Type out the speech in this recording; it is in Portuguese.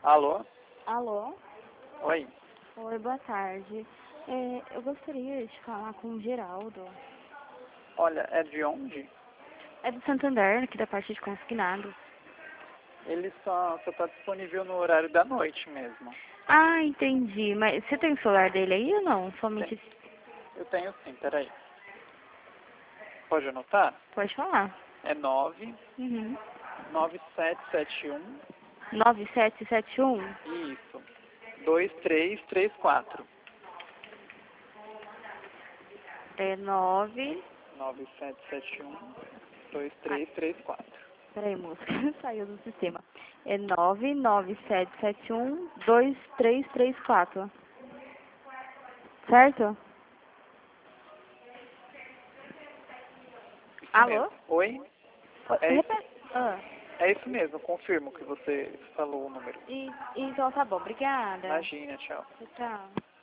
Alô? Alô? Oi. Oi, boa tarde. Eu gostaria de falar com o Geraldo. Olha, é de onde? É do Santander, aqui da parte de consignado. Ele só tá disponível no horário da noite mesmo. Ah, entendi. Mas você tem o celular dele aí ou não? Somente... Eu tenho sim, peraí. Pode anotar? Pode falar. É 9 Uhum. 9771. 9771? Isso. 2334. É 9... 9771 Ah, 2334. peraí, moça. Saiu do sistema. É 99771-2334. Certo? Isso Alô? mesmo. Oi? É isso, Repete. Ah. é isso mesmo, confirmo que você falou o número. Então tá bom. Obrigada. Imagina, tchau. Tchau.